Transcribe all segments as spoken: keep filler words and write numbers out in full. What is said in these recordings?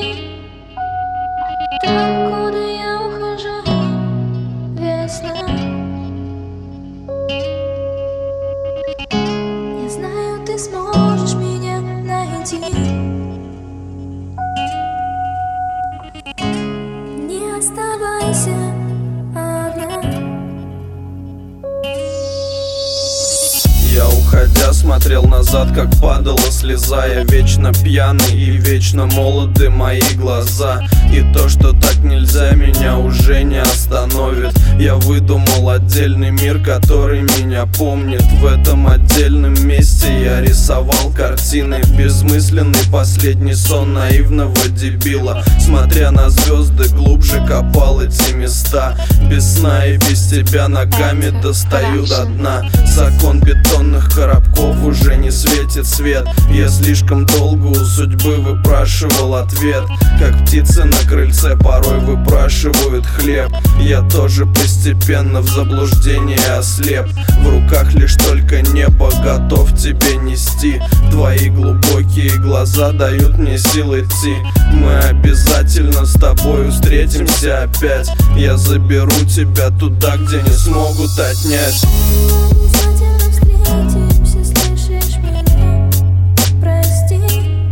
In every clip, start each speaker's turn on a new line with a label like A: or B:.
A: Там, куда я ухожу, весна. Не знаю, ты сможешь меня найти. Не оставайся одна.
B: Я, уходя, смотрел назад, как падала слеза. Я вечно пьяный и вечно молоды мои глаза. И то, что так нельзя, меня уже не остановит. Я выдумал отдельный мир, который меня помнит. В этом отдельном месте я рисовал картины. Бессмысленный последний сон наивного дебила. Смотря на звезды, глубже копал эти места. Без сна и без тебя ногами достаю до дна. Закон бетонных коробков уже не светит свет. Я слишком долго у судьбы выпрашивал ответ. Как птицы на крыльце порой выпрашивают хлеб. Я тоже постепенно в заблуждении ослеп. В руках лишь только небо, готов тебе нести. Твои глубокие глаза дают мне сил идти. Мы обязательно с тобой встретимся опять. Я заберу тебя туда, где не смогут отнять.
A: Обязательно встретимся, слышишь меня? Прости.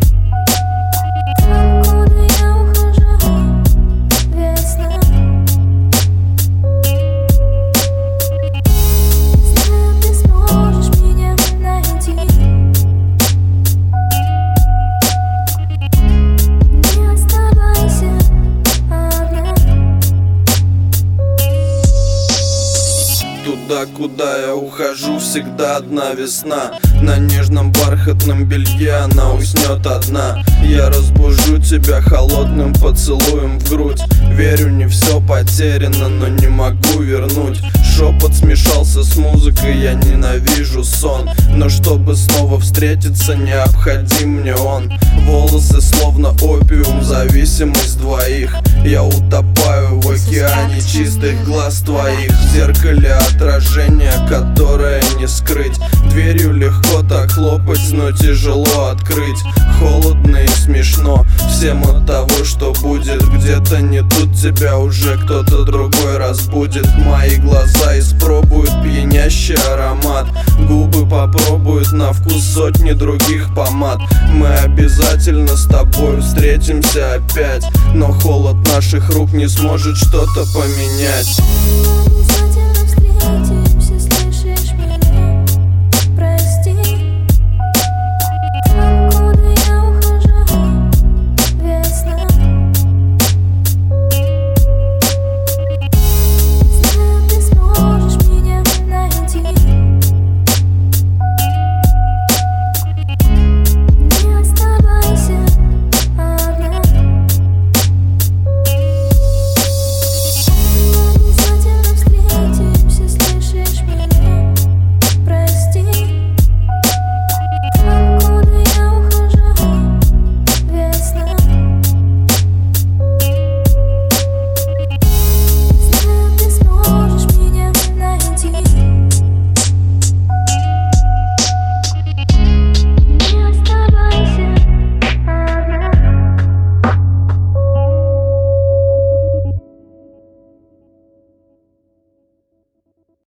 A: Там, куда я ухожу, весна. Знаю, ты сможешь меня найти. Не оставайся одна.
B: Туда, куда я ухожу, всегда одна весна. На нежном бархатном белье она уснет одна. Я разбужу тебя холодным поцелуем в грудь. Верю, не все потеряно, но не могу вернуть. Шепот смешался с музыкой, я ненавижу сон. Но чтобы снова встретиться, необходим мне он. Волосы словно опиум, зависимость двоих. Я утопаю в океане чистых глаз твоих. В зеркале отражение, которое не скрыть. Дверью легко так хлопать, но тяжело открыть. Холодно и смешно, всем от того, что будет. Где-то не тут тебя уже кто-то другой разбудит. Мои глаза испробуют пьянящий аромат. Губы попробуют на вкус сотни других помад. Мы обязательно с тобой встретимся опять. Но холод наших рук не сможет что-то поменять.
A: Обязательно встретимся.